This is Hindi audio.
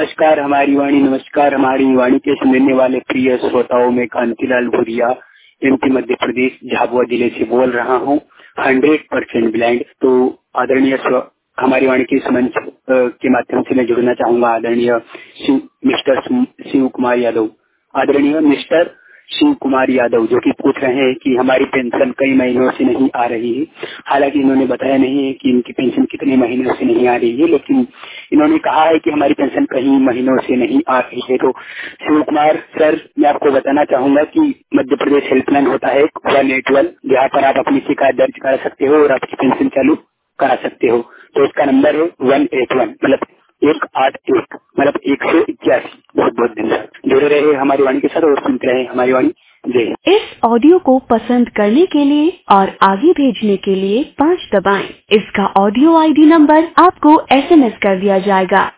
नमस्कार हमारी वाणी के सुनने वाले प्रिय श्रोताओं में कांतिलाल भूरिया एमपी मध्य प्रदेश झाबुआ जिले से बोल रहा हूँ 100% ब्लाइंड। तो आदरणीय हमारी वाणी के इस मंच के माध्यम से मैं जुड़ना चाहूंगा आदरणीय मिस्टर शिव कुमार यादव जो कि पूछ रहे हैं कि हमारी पेंशन कई महीनों से नहीं आ रही है। हालांकि इन्होंने बताया नहीं है कि इनकी पेंशन कितने महीनों से नहीं आ रही है, लेकिन इन्होंने कहा है कि हमारी पेंशन कई महीनों से नहीं आ रही है। तो शिव कुमार सर, मैं आपको बताना चाहूंगा कि मध्य प्रदेश हेल्पलाइन होता है 181, जहाँ पर आप अपनी शिकायत दर्ज करा सकते हो और आपकी पेंशन चालू करा सकते हो। तो इसका नंबर है 181 मतलब 181 मतलब 181। बहुत बहुत धन्यवाद। जुड़े रहे हमारी वाणी के साथ और सुनते रहे हमारी वाणी। जय। इस ऑडियो को पसंद करने के लिए और आगे भेजने के लिए 5 दबाएं। इसका ऑडियो आईडी नंबर आपको SMS कर दिया जाएगा।